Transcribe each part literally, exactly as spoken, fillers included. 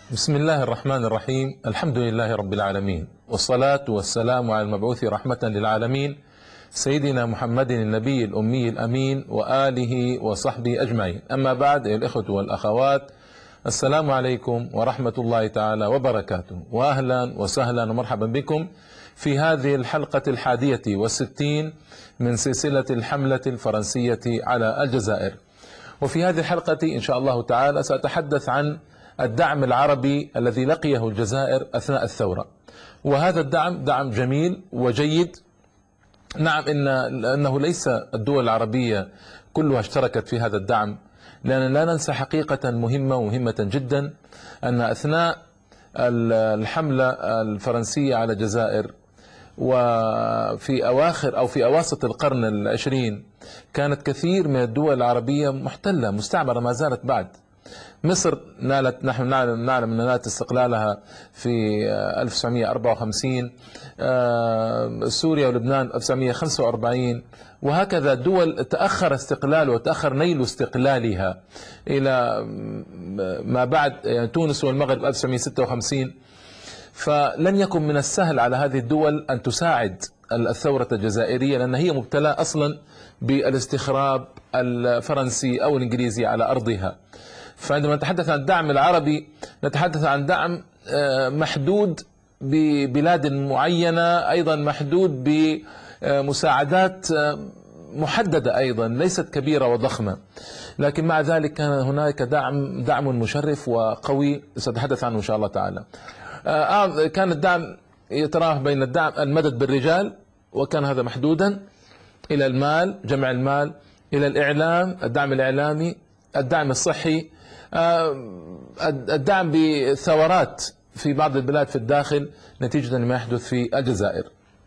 بسم الله الرحمن الرحيم. الحمد لله رب العالمين، والصلاة والسلام على المبعوث رحمة للعالمين سيدنا محمد النبي الأمي الأمين وآله وصحبه أجمعين. أما بعد، أيها الإخوة والأخوات، السلام عليكم ورحمة الله تعالى وبركاته، وأهلا وسهلا ومرحبا بكم في هذه الحلقة الحادية والستين من سلسلة الحملة الفرنسية على الجزائر. وفي هذه الحلقة إن شاء الله تعالى سأتحدث عن الدعم العربي الذي لقيه الجزائر أثناء الثورة. وهذا الدعم دعم جميل وجيد. نعم، إن أنه ليس الدول العربية كلها اشتركت في هذا الدعم، لأن لا ننسى حقيقة مهمة ومهمة جدا، أن أثناء الحملة الفرنسية على الجزائر وفي أواخر أو في أواسط القرن العشرين كانت كثير من الدول العربية محتلة مستعمرة، ما زالت بعد. مصر نالت، نحن نعلم نعلم أن نالت استقلالها في ألف وتسعمئة وأربعة وخمسين، سوريا ولبنان ألف وتسعمئة وخمسة وأربعين، وهكذا دول تأخر استقلال وتأخر نيل استقلالها إلى ما بعد، يعني تونس والمغرب ألف وتسعمئة وستة وخمسين. فلن يكن من السهل على هذه الدول أن تساعد الثورة الجزائرية، لأن هي مبتلى أصلا بالاستخراب الفرنسي أو الإنجليزي على أرضها. فعندما نتحدث عن الدعم العربي نتحدث عن دعم محدود ببلاد معينة، أيضا محدود بمساعدات محددة أيضا ليست كبيرة وضخمة، لكن مع ذلك كان هناك دعم دعم مشرف وقوي سأتحدث عنه إن شاء الله تعالى. كان الدعم يتراوح بين الدعم المدد بالرجال، وكان هذا محدودا، إلى المال، جمع المال، إلى الإعلام، الدعم الإعلامي، الدعم الصحي، الدعم بثورات في بعض البلاد في الداخل نتيجة لما يحدث في الجزائر.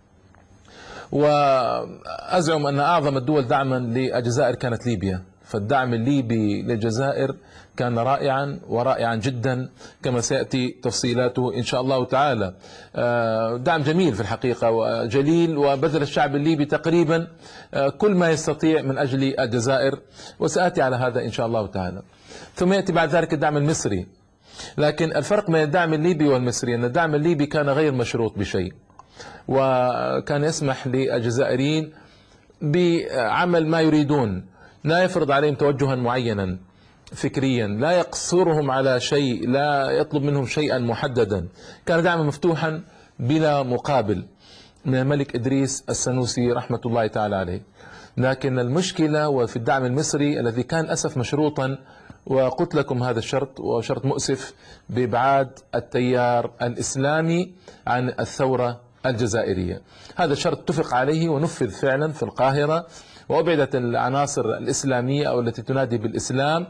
وأزعم أن أعظم الدول دعما للجزائر كانت ليبيا، فالدعم الليبي للجزائر كان رائعا ورائعا جدا كما سيأتي تفصيلاته إن شاء الله تعالى. دعم جميل في الحقيقة وجليل، وبذل الشعب الليبي تقريبا كل ما يستطيع من أجل الجزائر، وسأتي على هذا إن شاء الله تعالى. ثم يأتي بعد ذلك الدعم المصري، لكن الفرق بين الدعم الليبي والمصري أن الدعم الليبي كان غير مشروط بشيء، وكان يسمح للجزائريين بعمل ما يريدون، لا يفرض عليهم توجها معينا فكريا، لا يقصرهم على شيء، لا يطلب منهم شيئا محددا. كان دعما مفتوحا بلا مقابل من الملك إدريس السنوسي رحمة الله تعالى عليه. لكن المشكلة وفي الدعم المصري الذي كان أسف مشروطا، وقلت لكم هذا الشرط وشرط مؤسف، بإبعاد التيار الإسلامي عن الثورة الجزائرية. هذا الشرط اتفق عليه ونفذ فعلا في القاهرة، وأبعدت العناصر الإسلامية أو التي تنادي بالإسلام،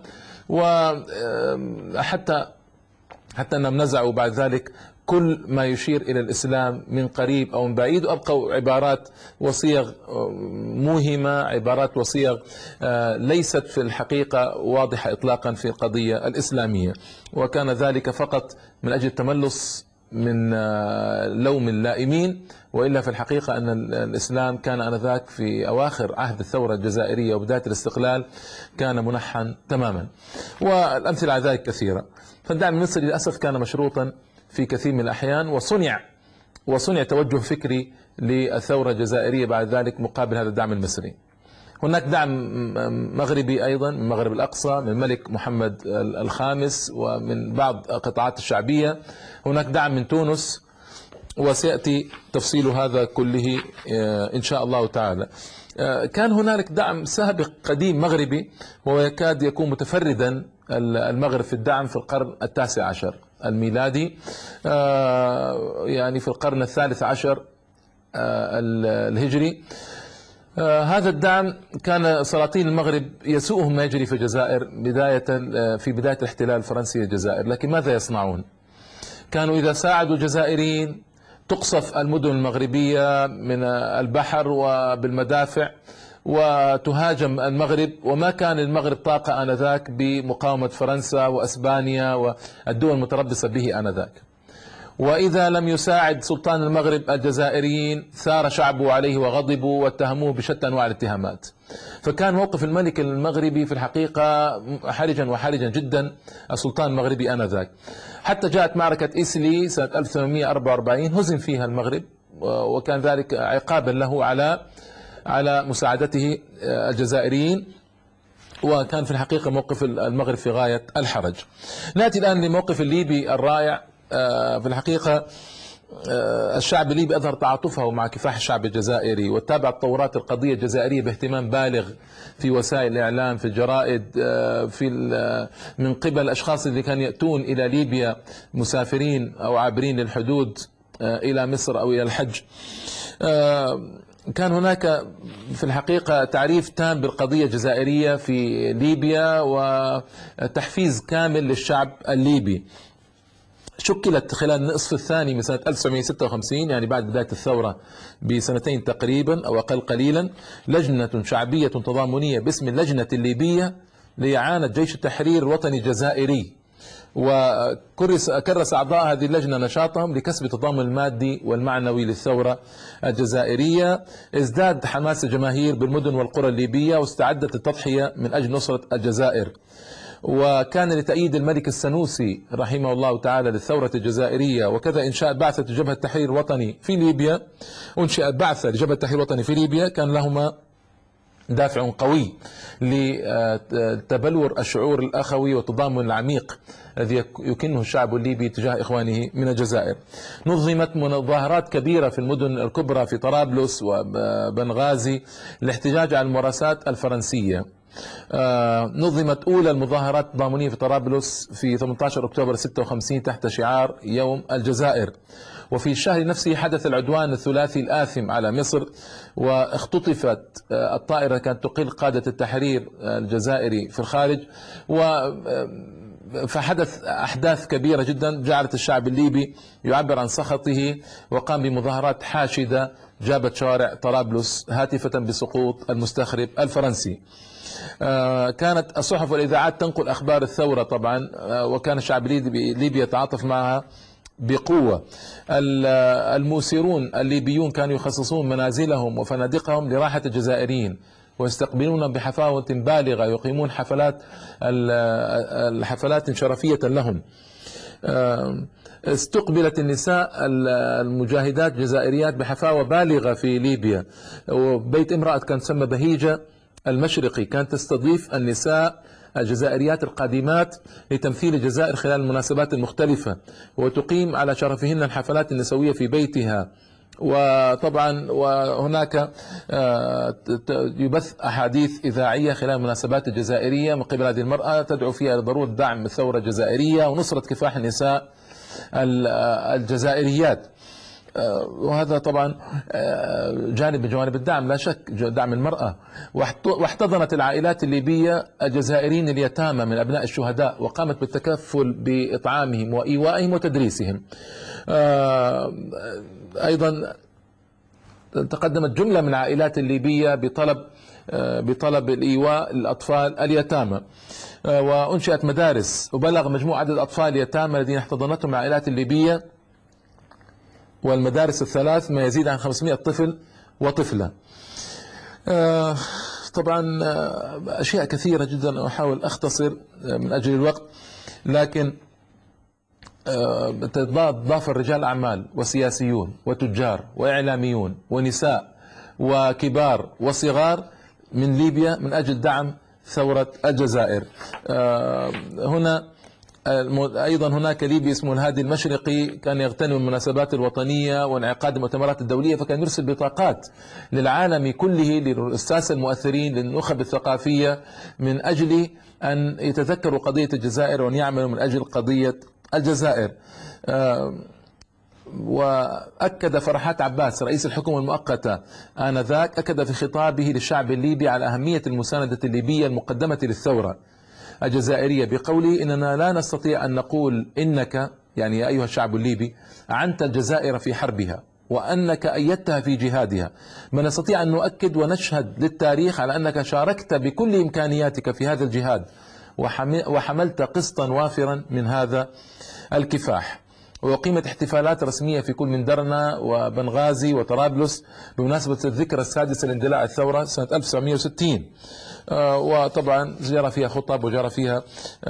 وحتى حتى أنهم نزعوا بعد ذلك كل ما يشير إلى الإسلام من قريب أو من بعيد، وأبقوا عبارات وصيغ موهمة، عبارات وصيغ ليست في الحقيقة واضحة إطلاقا في القضية الإسلامية، وكان ذلك فقط من أجل التملص من لوم اللائمين. وإلا في الحقيقة أن الإسلام كان آنذاك في أواخر عهد الثورة الجزائرية وبداية الاستقلال كان منحا تماما، والأمثلة على ذلك كثيرة. فالدعم المصري للأسف كان مشروطا في كثير من الأحيان، وصنع وصنع توجه فكري للثورة الجزائرية بعد ذلك مقابل هذا الدعم المصري. هناك دعم مغربي أيضا من مغرب الأقصى، من الملك محمد الخامس ومن بعض قطاعات الشعبية. هناك دعم من تونس، وسيأتي تفصيل هذا كله إن شاء الله تعالى. كان هنالك دعم سابق قديم مغربي، ويكاد يكون متفردا المغرب في الدعم في القرن التاسع عشر الميلادي، يعني في القرن الثالث عشر الهجري. هذا الدعم كان سلاطين المغرب يسوءهم ما يجري في الجزائر بداية في بداية الاحتلال الفرنسي للجزائر، لكن ماذا يصنعون؟ كانوا إذا ساعدوا الجزائريين تقصف المدن المغربية من البحر وبالمدافع وتهاجم المغرب، وما كان المغرب طاقة آنذاك بمقاومة فرنسا وأسبانيا والدول المتربصة به آنذاك. وإذا لم يساعد سلطان المغرب الجزائريين ثار شعبه عليه وغضبوا واتهموه بشتى أنواع الاتهامات. فكان موقف الملك المغربي في الحقيقة حرجا وحرجا جدا، السلطان المغربي آنذاك، حتى جاءت معركة إسلي سنة ألف وثمانمئة وأربعة وأربعين هزم فيها المغرب، وكان ذلك عقابا له على على مساعدته الجزائريين، وكان في الحقيقة موقف المغرب في غاية الحرج. نأتي الآن لموقف الليبي الرائع. في الحقيقة الشعب الليبي أظهر تعاطفه مع كفاح الشعب الجزائري، وتابع تطورات القضية الجزائرية باهتمام بالغ في وسائل الإعلام، في الجرائد، في من قبل الأشخاص اللي كانوا يأتون إلى ليبيا مسافرين أو عابرين للحدود إلى مصر أو إلى الحج. كان هناك في الحقيقة تعريف تام بالقضية الجزائرية في ليبيا وتحفيز كامل للشعب الليبي. شكلت خلال النصف الثاني من سنة ألف وتسعمئة وستة وخمسين، يعني بعد بداية الثورة بسنتين تقريبا أو أقل قليلا، لجنة شعبية تضامنية باسم اللجنة الليبية لإعانة جيش التحرير الوطني الجزائري، وكرس أعضاء هذه اللجنة نشاطهم لكسب التضامن المادي والمعنوي للثورة الجزائرية. ازداد حماس الجماهير بالمدن والقرى الليبية، واستعدت التضحية من أجل نصرة الجزائر. وكان لتأييد الملك السنوسي رحمه الله تعالى للثورة الجزائرية، وكذا إنشاء بعثة جبهة التحرير الوطني في ليبيا، أنشئت بعثة لجبهة التحرير الوطني في ليبيا، كان لهما دافع قوي لتبلور الشعور الأخوي والتضامن العميق الذي يكنه الشعب الليبي تجاه إخوانه من الجزائر. نظمت مظاهرات كبيرة في المدن الكبرى في طرابلس وبنغازي للاحتجاج على الممارسات الفرنسية. نظمت أولى المظاهرات التضامنية في طرابلس في ثمانية عشر أكتوبر ستة وخمسين تحت شعار يوم الجزائر. وفي الشهر نفسه حدث العدوان الثلاثي الآثم على مصر، واختطفت الطائرة كانت تقل قادة التحرير الجزائري في الخارج، و فحدث أحداث كبيرة جدا جعلت الشعب الليبي يعبر عن سخطه، وقام بمظاهرات حاشدة جابت شوارع طرابلس هاتفة بسقوط المستخرب الفرنسي. كانت الصحف والإذاعات تنقل أخبار الثورة طبعا، وكان الشعب الليبي يتعاطف معها بقوة. الموسرون الليبيون كانوا يخصصون منازلهم وفنادقهم لراحة الجزائريين، ويستقبلون بحفاوة بالغة، يقيمون حفلات الحفلات شرفية لهم. استقبلت النساء المجاهدات الجزائريات بحفاوة بالغة في ليبيا، وبيت امرأة كان تسمى بهيجة المشرقي كانت تستضيف النساء الجزائريات القادمات لتمثيل الجزائر خلال المناسبات المختلفة، وتقيم على شرفهن الحفلات النسوية في بيتها. وطبعا وهناك يبث أحاديث إذاعية خلال المناسبات الجزائرية من قبل هذه المرأة تدعو فيها لضرورة دعم الثورة الجزائرية ونصرة كفاح النساء الجزائريات. وهذا طبعا جانب من جوانب الدعم لا شك، دعم المرأة. واحتضنت العائلات الليبية الجزائريين اليتامى من أبناء الشهداء، وقامت بالتكفل بإطعامهم وإيوائهم وتدريسهم. أيضا تقدمت جملة من العائلات الليبية بطلب بطلب الإيواء للأطفال اليتامى، وأنشئت مدارس، وبلغ مجموع عدد الأطفال اليتامى الذين احتضنتهم العائلات الليبية والمدارس الثلاث ما يزيد عن خمسمئة طفل وطفلة. طبعا أشياء كثيرة جدا أحاول أختصر من أجل الوقت، لكن تضاف الرجال أعمال وسياسيون وتجار وإعلاميون ونساء وكبار وصغار من ليبيا من أجل دعم ثورة الجزائر. هنا أيضا هناك ليبي اسمه الهادي المشرقي كان يغتنم المناسبات الوطنية وانعقاد المؤتمرات الدولية، فكان يرسل بطاقات للعالم كله، للساسة المؤثرين، للنخب الثقافية، من أجل أن يتذكروا قضية الجزائر وأن يعملوا من أجل قضية الجزائر. وأكد فرحات عباس رئيس الحكومة المؤقتة آنذاك، أكد في خطابه للشعب الليبي على أهمية المساندة الليبية المقدمة للثورة الجزائرية بقوله: إننا لا نستطيع أن نقول إنك، يعني يا أيها الشعب الليبي، أعنت الجزائر في حربها وأنك أيدتها في جهادها، ما نستطيع أن نؤكد ونشهد للتاريخ على أنك شاركت بكل إمكانياتك في هذا الجهاد وحملت قسطا وافرا من هذا الكفاح. وأقيمت احتفالات رسمية في كل من درنا وبنغازي وطرابلس بمناسبة الذكرى السادسة لاندلاع الثورة سنة ألف وتسعمئة وستين. وطبعا جرى فيها خطب وجرى فيها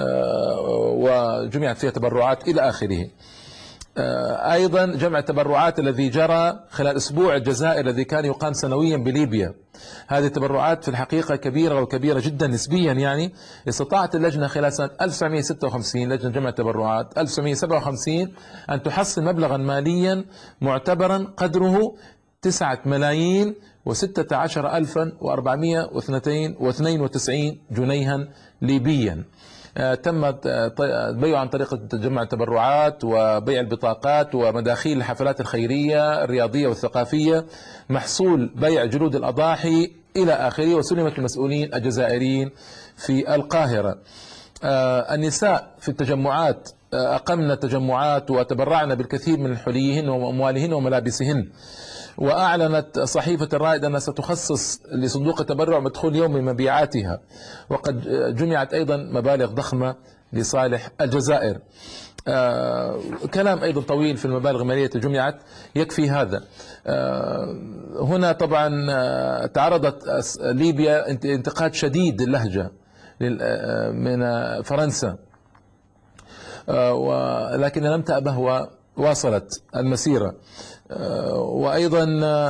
وجمعت فيها تبرعات إلى آخره. أيضا جمع التبرعات الذي جرى خلال أسبوع الجزائر الذي كان يقام سنويا بليبيا، هذه التبرعات في الحقيقة كبيرة وكبيرة جدا نسبيا. يعني استطاعت اللجنة خلال سنة ألف وتسعمئة وستة وخمسين، لجنة جمع التبرعات ألف وتسعمئة وسبعة وخمسين، أن تحصل مبلغا ماليا معتبرا قدره تسعة ملايين وستة عشر ألفا وأربعمئة واثنين وتسعين جنيها ليبيا. تم بيعه عن طريق جمع التبرعات وبيع البطاقات ومداخيل الحفلات الخيرية الرياضية والثقافية، محصول بيع جلود الأضاحي إلى آخره، وسلمت المسؤولين الجزائريين في القاهرة. النساء في التجمعات أقمن تجمعات وتبرعن بالكثير من حليهن وأموالهن وملابسهن. وأعلنت صحيفة الرائد أنها ستخصص لصندوق التبرع مدخول يومي مبيعاتها، وقد جمعت أيضا مبالغ ضخمة لصالح الجزائر. آه كلام أيضا طويل في المبالغ المالية جمعت، يكفي هذا. آه هنا طبعا آه تعرضت ليبيا انتقاد شديد اللهجة من فرنسا، آه ولكن لم تأبه وواصلت المسيرة. وأيضا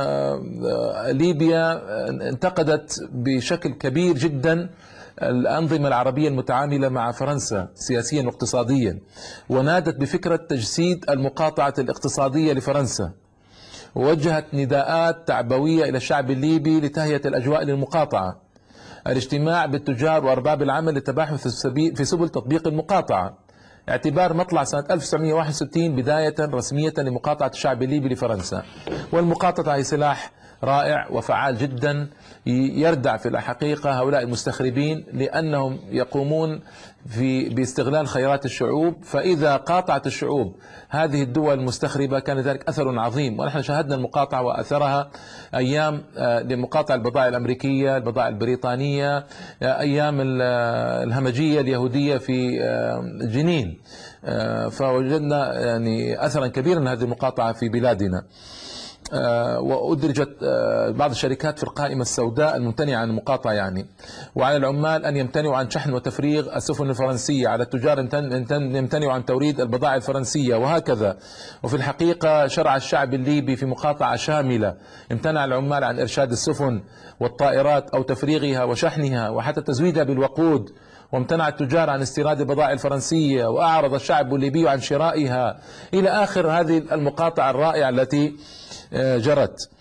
ليبيا انتقدت بشكل كبير جدا الأنظمة العربية المتعاملة مع فرنسا سياسيا واقتصاديا، ونادت بفكرة تجسيد المقاطعة الاقتصادية لفرنسا، ووجهت نداءات تعبوية إلى الشعب الليبي لتهيئة الأجواء للمقاطعة، الاجتماع بالتجار وأرباب العمل للتباحث في سبل تطبيق المقاطعة، اعتبار مطلع سنة ألف وتسعمئة وواحد وستين بداية رسمية لمقاطعة الشعب الليبي لفرنسا. والمقاطعة هي سلاح رائع وفعال جدا يردع في الحقيقة هؤلاء المستخربين، لأنهم يقومون في باستغلال خيرات الشعوب، فإذا قاطعت الشعوب هذه الدول المستخربة كان ذلك أثر عظيم. ونحن شاهدنا المقاطعة وأثرها أيام لمقاطعة البضائع الأمريكية، البضائع البريطانية، أيام الهمجية اليهودية في جنين، فوجدنا يعني أثرا كبيرا هذه المقاطعة في بلادنا. وأدرجت بعض الشركات في القائمة السوداء الممتنعة عن المقاطعة يعني. وعلى العمال أن يمتنعوا عن شحن وتفريغ السفن الفرنسية، على التجار أن يمتنعوا عن توريد البضائع الفرنسية، وهكذا. وفي الحقيقة شرع الشعب الليبي في مقاطعة شاملة، امتنع العمال عن إرشاد السفن والطائرات أو تفريغها وشحنها وحتى تزويدها بالوقود، وامتنع التجار عن استيراد البضائع الفرنسية، وأعرض الشعب الليبي عن شرائها، إلى آخر هذه المقاطعة الرائعة التي جرت.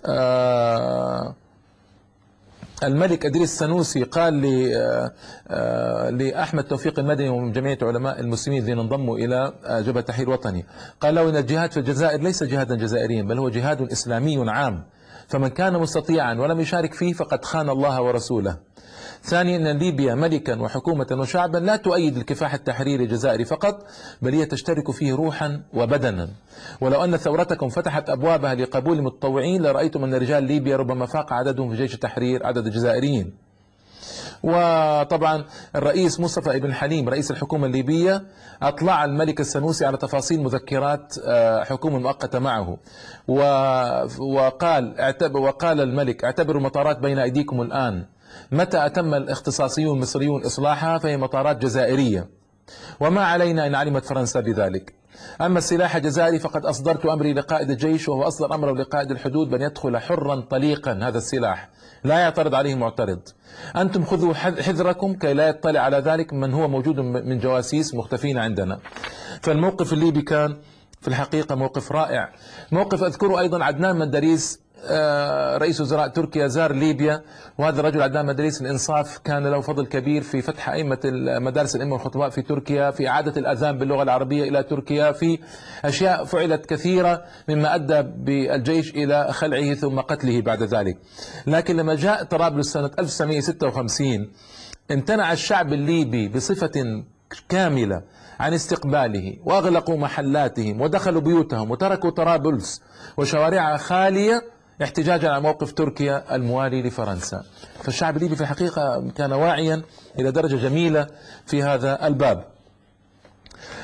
الملك إدريس السنوسي قال لأحمد توفيق المدني ومن جمعية علماء المسلمين الذين انضموا إلى جبهة تحرير الوطني، قال له إن الجهاد في الجزائر ليس جهادا جزائريا، بل هو جهاد إسلامي عام، فمن كان مستطيعا ولم يشارك فيه فقد خان الله ورسوله. ثانيا أن ليبيا ملكا وحكومة وشعبا لا تؤيد الكفاح التحريري الجزائري فقط، بل هي تشترك فيه روحا وبدنا. ولو أن ثورتكم فتحت أبوابها لقبول المتطوعين لرأيتم أن رجال ليبيا ربما فاق عددهم في جيش التحرير عدد الجزائريين. وطبعا الرئيس مصطفى ابن حليم رئيس الحكومة الليبية أطلع الملك السنوسي على تفاصيل مذكرات حكومة مؤقتة معه، وقال وقال الملك: اعتبروا المطارات بين أيديكم الآن، متى أتم الاختصاصيون المصريون إصلاحها فهي مطارات جزائرية، وما علينا إن علمت فرنسا بذلك. أما السلاح الجزائري فقد أصدرت أمري لقائد الجيش، وهو أصدر أمره لقائد الحدود بأن يدخل حرا طليقا هذا السلاح، لا يعترض عليه معترض. أنتم خذوا حذركم كي لا يطلع على ذلك من هو موجود من جواسيس مختفين عندنا. فالموقف الليبي كان في الحقيقة موقف رائع. موقف أذكره أيضا عدنان مندريس رئيس وزراء تركيا زار ليبيا، وهذا الرجل عدنان مندريس الإنصاف كان له فضل كبير في فتح أئمة مدارس الأئمة والخطباء في تركيا، في إعادة الأذان باللغة العربية إلى تركيا، في أشياء فعلت كثيرة مما أدى بالجيش إلى خلعه ثم قتله بعد ذلك. لكن لما جاء طرابلس سنة ألف وتسعمئة وستة وخمسين امتنع الشعب الليبي بصفة كاملة عن استقباله، وأغلقوا محلاتهم ودخلوا بيوتهم وتركوا طرابلس وشوارعها خالية احتجاجا على موقف تركيا الموالي لفرنسا. فالشعب الليبي في الحقيقة كان واعيا إلى درجة جميلة في هذا الباب.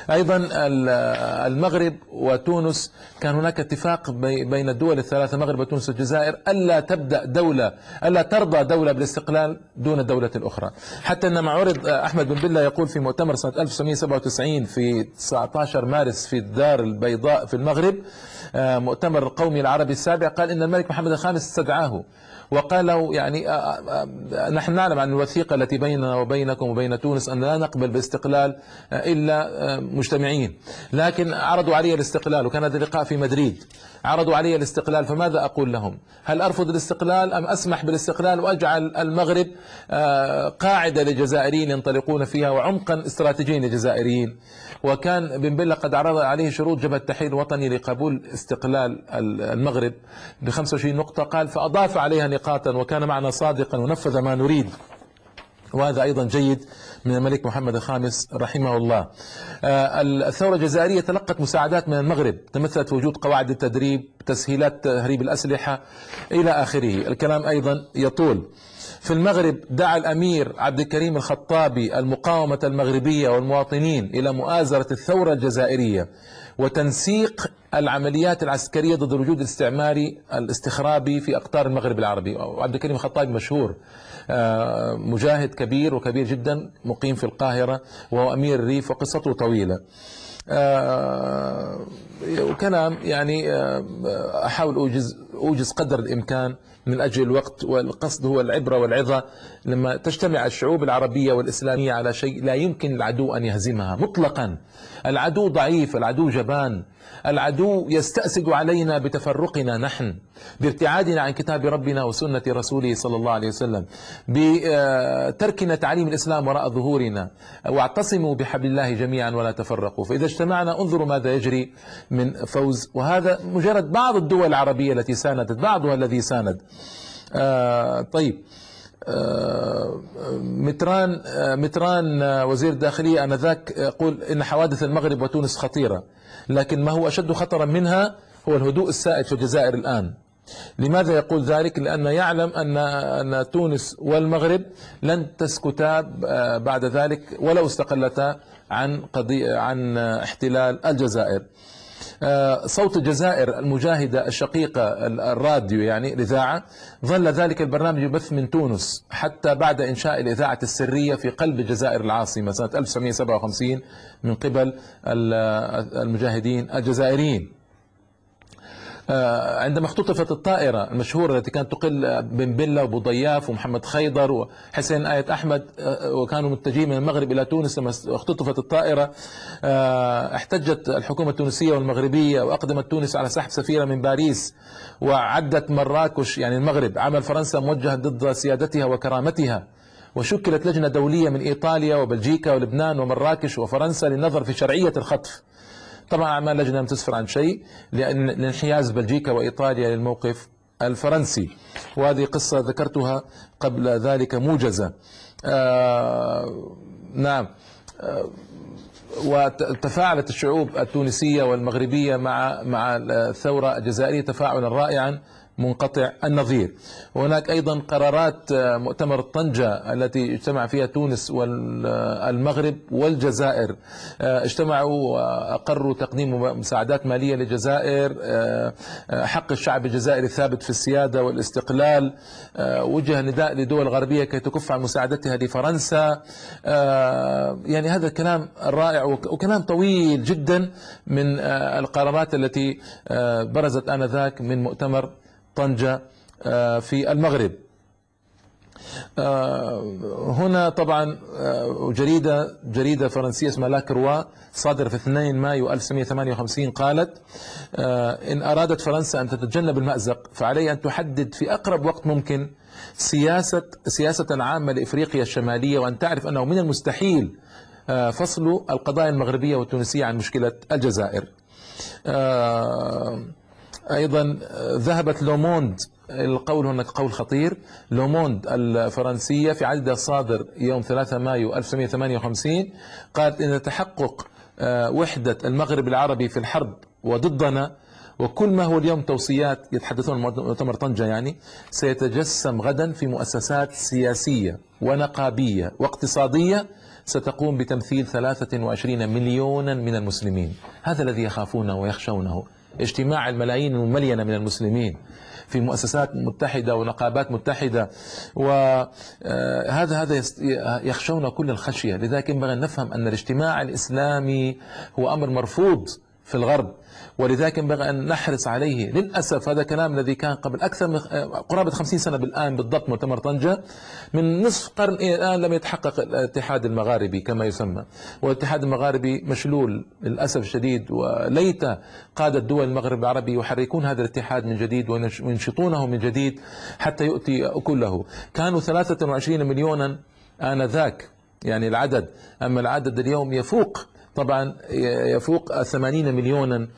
أيضا المغرب وتونس كان هناك اتفاق بين الدول الثلاثة المغرب وتونس والجزائر ألا تبدأ دولة ألا ترضى دولة بالاستقلال دون الدولة الأخرى، حتى أن معارض أحمد بن بلة يقول في مؤتمر سنة ألف وتسعمئة وسبعة وتسعين في تسعة عشر مارس في الدار البيضاء في المغرب، مؤتمر القومي العربي السابع، قال إن الملك محمد الخامس استدعاه وقال له يعني نحن نعلم عن الوثيقة التي بيننا وبينكم وبين تونس أن لا نقبل باستقلال إلا مجتمعين، لكن عرضوا علي الاستقلال وكان هذا اللقاء في مدريد، عرضوا علي الاستقلال، فماذا أقول لهم؟ هل أرفض الاستقلال أم أسمح بالاستقلال وأجعل المغرب قاعدة للجزائريين ينطلقون فيها وعمقا استراتيجيا للجزائريين؟ وكان بن بلة قد عرض عليه شروط جبهة التحرير الوطني لقبول استقلال المغرب ب خمسة وعشرين نقطة، قال فأضاف عليها نقاطا وكان معنا صادقا ونفذ ما نريد، وهذا أيضا جيد من الملك محمد الخامس رحمه الله. الثورة الجزائرية تلقت مساعدات من المغرب تمثلت في وجود قواعد التدريب، تسهيلات تهريب الأسلحة إلى آخره، الكلام أيضا يطول. في المغرب دعا الأمير عبد الكريم الخطابي المقاومة المغربية والمواطنين إلى مؤازرة الثورة الجزائرية وتنسيق العمليات العسكرية ضد الوجود الاستعماري الاستخرابي في أقطار المغرب العربي. وعبد الكريم الخطابي مشهور، مجاهد كبير وكبير جدا مقيم في القاهرة وهو أمير الريف وقصته طويلة. وكلام يعني أحاول أوجز أوجز قدر الإمكان من أجل الوقت، والقصد هو العبرة والعظة. لما تجتمع الشعوب العربية والإسلامية على شيء لا يمكن العدو أن يهزمها مطلقا، العدو ضعيف، العدو جبان، العدو يستأسد علينا بتفرقنا نحن، بابتعادنا عن كتاب ربنا وسنة رسوله صلى الله عليه وسلم، بتركنا تعليم الإسلام وراء ظهورنا، واعتصموا بحبل الله جميعا ولا تفرقوا. فإذا اجتمعنا انظروا ماذا يجري من فوز، وهذا مجرد بعض الدول العربية التي ساندت، بعضها الذي ساند. آه طيب آه متران آه متران آه وزير الداخلية آنذاك يقول إن حوادث المغرب وتونس خطيرة، لكن ما هو أشد خطرا منها هو الهدوء السائد في الجزائر الآن. لماذا يقول ذلك؟ لأن يعلم أن أن تونس والمغرب لن تسكتا بعد ذلك ولو استقلتا عن قضية عن احتلال الجزائر. صوت الجزائر المجاهدة الشقيقة الراديو يعني الإذاعة ظل ذلك البرنامج يبث من تونس حتى بعد إنشاء الإذاعة السرية في قلب الجزائر العاصمة سنة ألف وتسعمئة وسبعة وخمسين من قبل المجاهدين الجزائريين. عندما اختطفت الطائرة المشهورة التي كانت تقل بن بلة وابو ضياف ومحمد خيضر وحسين آية أحمد وكانوا متجهين من المغرب إلى تونس، لما اختطفت الطائرة احتجت الحكومة التونسية والمغربية وأقدمت تونس على سحب سفيرة من باريس، وعدت مراكش يعني المغرب عمل فرنسا موجه ضد سيادتها وكرامتها، وشكلت لجنة دولية من إيطاليا وبلجيكا ولبنان ومراكش وفرنسا للنظر في شرعية الخطف. طبعا أعمال لجنة لم تسفر عن شيء لأن انحياز بلجيكا وإيطاليا للموقف الفرنسي، وهذه قصة ذكرتها قبل ذلك موجزة. آه نعم. آه وتفاعلت الشعوب التونسية والمغربية مع مع الثورة الجزائرية تفاعلا رائعا منقطع النظير. وهناك أيضا قرارات مؤتمر طنجة التي اجتمع فيها تونس والمغرب والجزائر، اجتمعوا وأقروا تقديم مساعدات مالية للجزائر، حق الشعب الجزائري الثابت في السيادة والاستقلال، وجه نداء لدول الغربية كي تكف عن مساعدتها لفرنسا. يعني هذا الكلام الرائع وكلام طويل جدا من القرارات التي برزت آنذاك من مؤتمر طنجة في المغرب. هنا طبعا جريدة جريدة فرنسية اسمها لا كروا صادرة في اثنين مايو ألف وتسعمئة وثمانية وخمسين قالت إن أرادت فرنسا أن تتجنب المأزق فعليه أن تحدد في أقرب وقت ممكن سياسة سياسة عامة لإفريقيا الشمالية، وأن تعرف أنه من المستحيل فصل القضايا المغربية والتونسية عن مشكلة الجزائر. أيضا ذهبت لوموند، القول هناك قول خطير، لوموند الفرنسية في عدد صادر يوم ثلاثة مايو ألف وتسعمئة وثمانية وخمسين قالت إن تحقق وحدة المغرب العربي في الحرب وضدنا وكل ما هو اليوم توصيات يتحدثون مؤتمر طنجة يعني سيتجسم غدا في مؤسسات سياسية ونقابية واقتصادية ستقوم بتمثيل ثلاثة وعشرين مليونا من المسلمين. هذا الذي يخافونه ويخشونه، اجتماع الملايين المملينة من المسلمين في مؤسسات متحدة ونقابات متحدة، وهذا هذا يخشون كل الخشية. لذلك ينبغي أن نفهم أن الاجتماع الإسلامي هو أمر مرفوض في الغرب، ولذلك ينبغي أن نحرص عليه. للأسف هذا كلام الذي كان قبل أكثر من قرابة خمسين سنة بالآن بالضبط، مؤتمر طنجة من نصف قرن إلى الآن لم يتحقق الاتحاد المغاربي كما يسمى، والاتحاد المغاربي مشلول للأسف الشديد. وليت قادة دول المغرب العربي يحركون هذا الاتحاد من جديد وينشطونه من جديد حتى يؤتي أكله. كانوا ثلاثة وعشرين مليونا آنذاك يعني العدد، أما العدد اليوم يفوق طبعا يفوق ثمانين مليونا،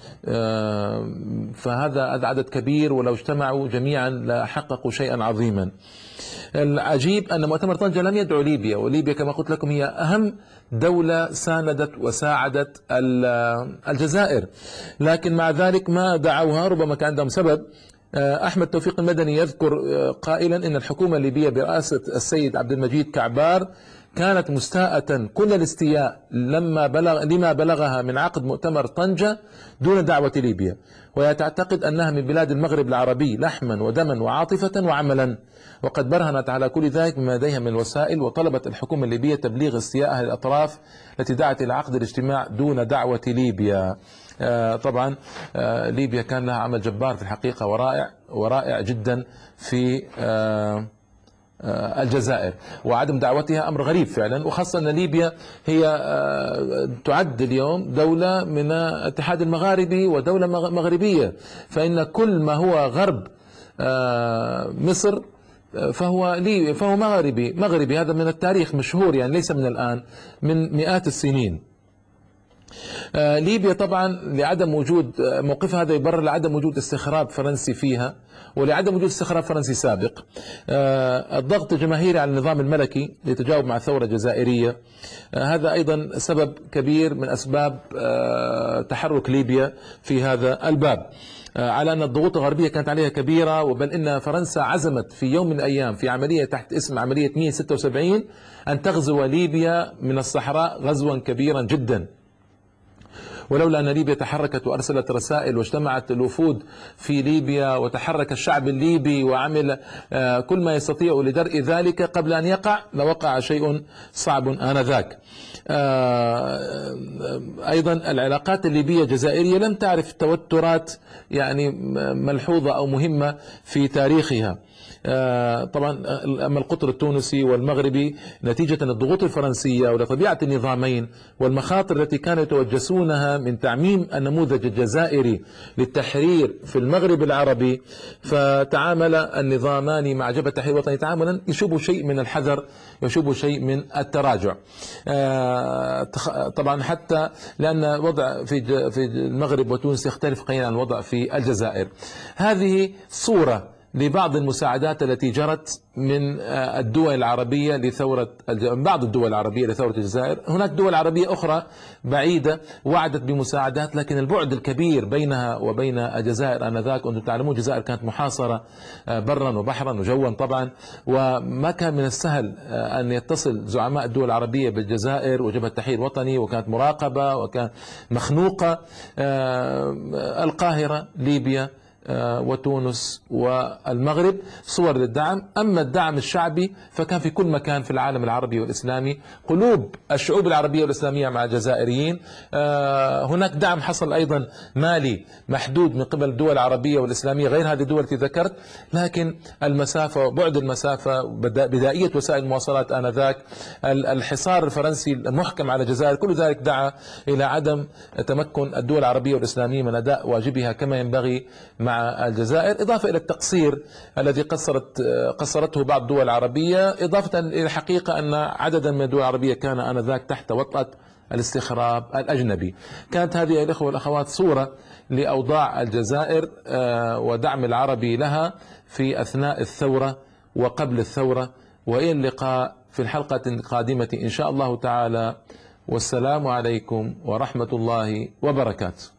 فهذا عدد كبير، ولو اجتمعوا جميعا لحققوا شيئا عظيما. العجيب أن مؤتمر طنجة لم يدعو ليبيا، وليبيا كما قلت لكم هي أهم دولة ساندت وساعدت الجزائر، لكن مع ذلك ما دعوها، ربما كان عندهم سبب. أحمد توفيق المدني يذكر قائلا إن الحكومة الليبية برئاسة السيد عبد المجيد كعبار كانت مستاءة كل الاستياء لما بلغ لما بلغها من عقد مؤتمر طنجة دون دعوة ليبيا، وهي تعتقد أنها من بلاد المغرب العربي لحما ودما وعاطفة وعملا، وقد برهنت على كل ذلك بما لديها من الوسائل، وطلبت الحكومة الليبية تبليغ استيائها للأطراف التي دعت إلى عقد الاجتماع دون دعوة ليبيا. آه طبعا آه ليبيا كان لها عمل جبار في الحقيقة ورائع ورائع جدا في آه الجزائر، وعدم دعوتها أمر غريب فعلا، وخاصة أن ليبيا هي تعد اليوم دولة من الاتحاد المغاربي ودولة مغربية، فإن كل ما هو غرب مصر فهو لي فهو مغربي مغربي هذا من التاريخ مشهور، يعني ليس من الآن، من مئات السنين. ليبيا طبعا لعدم وجود موقفها هذا يبرر لعدم وجود استخراب فرنسي فيها، ولعدم وجود استخراج فرنسي سابق. الضغط الجماهيري على النظام الملكي ليتجاوب مع الثورة الجزائرية، هذا أيضا سبب كبير من أسباب تحرك ليبيا في هذا الباب، على أن الضغوط الغربية كانت عليها كبيرة، وبل إن فرنسا عزمت في يوم من الأيام في عملية تحت اسم عملية مئة وستة وسبعين أن تغزو ليبيا من الصحراء غزوا كبيرا جدا. ولولا أن ليبيا تحركت وأرسلت رسائل واجتمعت الوفود في ليبيا وتحرك الشعب الليبي وعمل كل ما يستطيع لدرء ذلك قبل أن يقع لوقع شيء صعب آنذاك. أيضا العلاقات الليبية الجزائرية لم تعرف توترات يعني ملحوظة أو مهمة في تاريخها. طبعا أما القطر التونسي والمغربي نتيجة الضغوط الفرنسية ولطبيعة النظامين والمخاطر التي كانوا يتوجسونها من تعميم النموذج الجزائري للتحرير في المغرب العربي، فتعامل النظامان مع جبهة التحرير الوطني تعاملا يشوب شيء من الحذر، يشوب شيء من التراجع. طبعا حتى لأن وضع في في المغرب وتونس يختلف قليلا عن الوضع في الجزائر. هذه صورة لبعض المساعدات التي جرت من الدول العربية لثورة بعض الدول العربية لثورة الجزائر. هناك دول عربية أخرى بعيدة وعدت بمساعدات، لكن البعد الكبير بينها وبين الجزائر آنذاك، وأنتم تعلمون الجزائر كانت محاصرة برا وبحرا وجوا طبعا، وما كان من السهل أن يتصل زعماء الدول العربية بالجزائر وجبهة التحرير الوطني، وكانت مراقبة وكان مخنوقة. القاهرة، ليبيا وتونس والمغرب صور للدعم. أما الدعم الشعبي فكان في كل مكان في العالم العربي والإسلامي، قلوب الشعوب العربية والإسلامية مع الجزائريين. هناك دعم حصل أيضا مالي محدود من قبل الدول العربية والإسلامية غير هذه الدول التي ذكرت، لكن المسافة وبعد المسافة، بدائية وسائل المواصلات آنذاك، الحصار الفرنسي المحكم على الجزائر، كل ذلك دعا إلى عدم تمكن الدول العربية والإسلامية من أداء واجبها كما ينبغي مع الجزائر، إضافة إلى التقصير الذي قصرت قصرته بعض الدول العربية، إضافة إلى الحقيقة أن عددا من الدول العربية كان آنذاك تحت وطأة الاستخراب الأجنبي. كانت هذه الأخوة والأخوات صورة لأوضاع الجزائر ودعم العربي لها في أثناء الثورة وقبل الثورة. وإلى اللقاء في الحلقة القادمة إن شاء الله تعالى، والسلام عليكم ورحمة الله وبركاته.